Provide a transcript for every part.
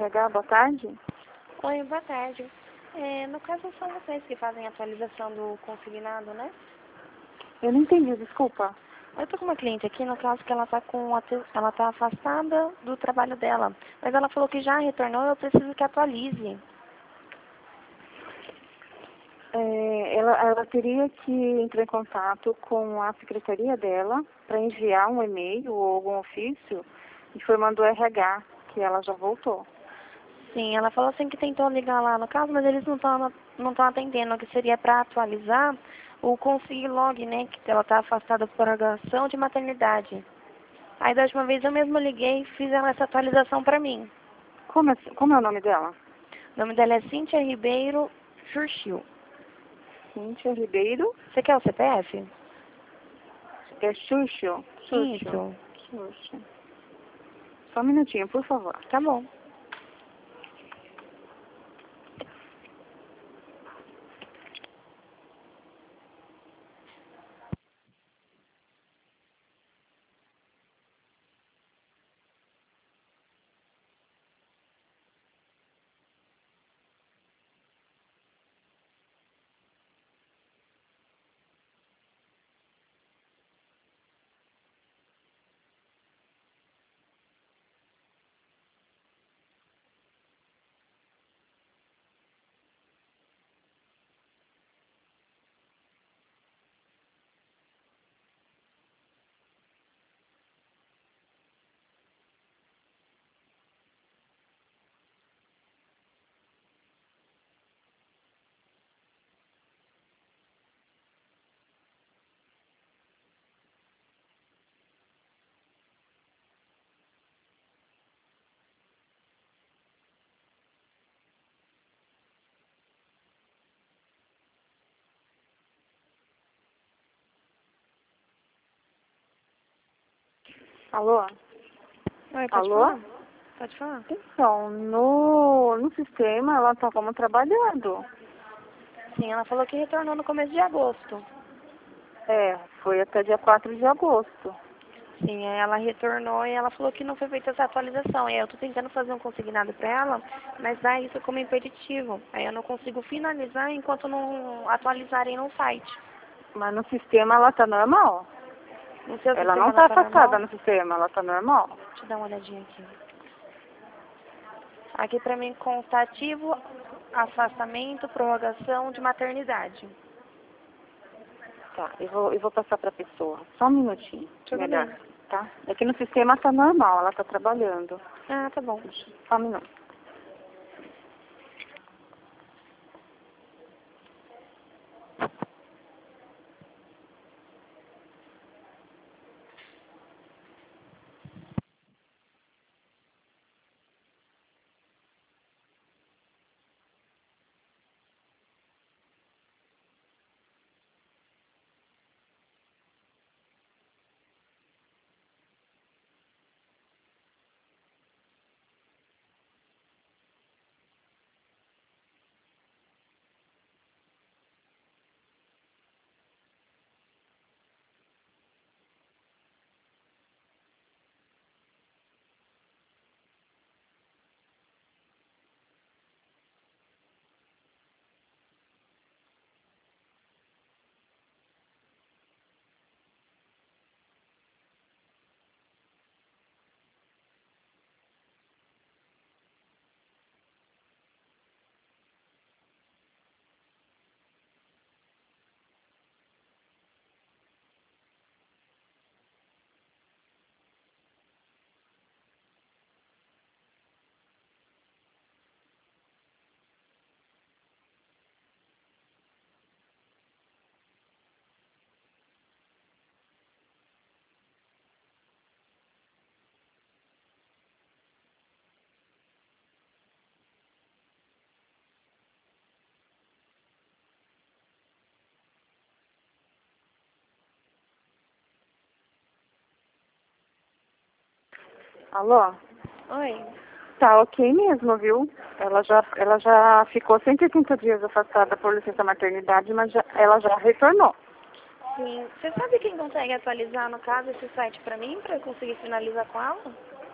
RH, boa tarde. Oi, boa tarde. No caso, são vocês que fazem a atualização do consignado, né? Eu não entendi, desculpa. Eu tô com uma cliente aqui, no caso que ela ela tá afastada do trabalho dela. Mas ela falou que já retornou, eu preciso que atualize. Ela teria que entrar em contato com a secretaria dela para enviar um e-mail ou algum ofício informando o RH que ela já voltou. Sim, ela falou assim que tentou ligar lá no caso, mas eles não estão atendendo, que seria para atualizar o Consiglog, né? Que ela tá afastada por prorrogação de maternidade. Aí da última vez eu mesma liguei e fiz essa atualização para mim. Como é o nome dela? O nome dela é Cíntia Ribeiro Churchill. Cíntia Ribeiro. Você quer o CPF? É Xuxo? Isso. Xuxo. Só um minutinho, por favor. Tá bom. Alô? Oi, pode Alô? falar? Pode falar. Então, no sistema ela está como trabalhando. Sim, ela falou que retornou no começo de agosto. Foi até dia 4 de agosto. Sim, aí ela retornou e ela falou que não foi feita essa atualização. E aí eu tô tentando fazer um consignado para ela, mas dá isso como impeditivo. Aí eu não consigo finalizar enquanto não atualizarem no site. Mas no sistema ela está normal. No seu Ela sistema não ela está tá afastada normal? no sistema, ela está normal. Deixa eu dar uma olhadinha aqui. Aqui para mim consta ativo, afastamento, prorrogação de maternidade. Tá, eu vou passar para a pessoa. Só um minutinho. Tudo Melhor, bem. tá? É que no sistema está normal, ela está trabalhando. Ah, tá bom. Só um minuto. Alô? Oi. Tá ok mesmo, viu? Ela já ficou 180 dias afastada por licença maternidade, mas ela já retornou. Sim. Você sabe quem consegue atualizar, no caso, esse site para mim, para eu conseguir finalizar com ela?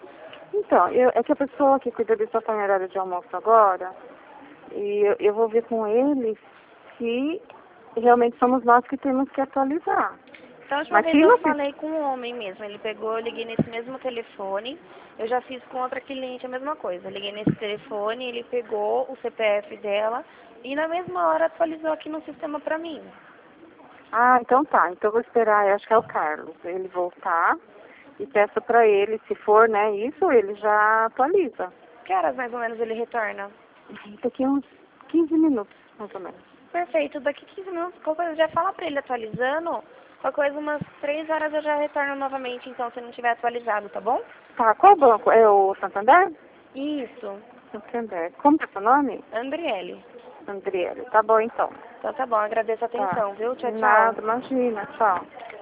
Então, é que a pessoa que cuida disso está em horário de almoço agora, e eu vou ver com ele se realmente somos nós que temos que atualizar. Então, a última vez Aqui eu no falei com um homem mesmo. Ele pegou, eu liguei nesse mesmo telefone. Eu já fiz com outra cliente a mesma coisa. Eu liguei nesse telefone, ele pegou o CPF dela e na mesma hora atualizou aqui no sistema pra mim. Ah, então tá. Então eu vou esperar, eu acho que é o Carlos, ele voltar e peço pra ele, se for, né, isso, ele já atualiza. Que horas mais ou menos ele retorna? Daqui uns 15 minutos, mais ou menos. Perfeito, daqui 15 minutos, qualquer coisa, já fala pra ele atualizando. Qualquer coisa, umas 3 horas eu já retorno novamente, então, se não tiver atualizado, tá bom? Tá, qual banco? É o Santander? Isso, Santander. Como que é seu nome? Andriele. Andriele. Tá bom, então. Então tá bom, agradeço a Tá. atenção, viu? Tchau, tchau. Nada, imagina. Tchau.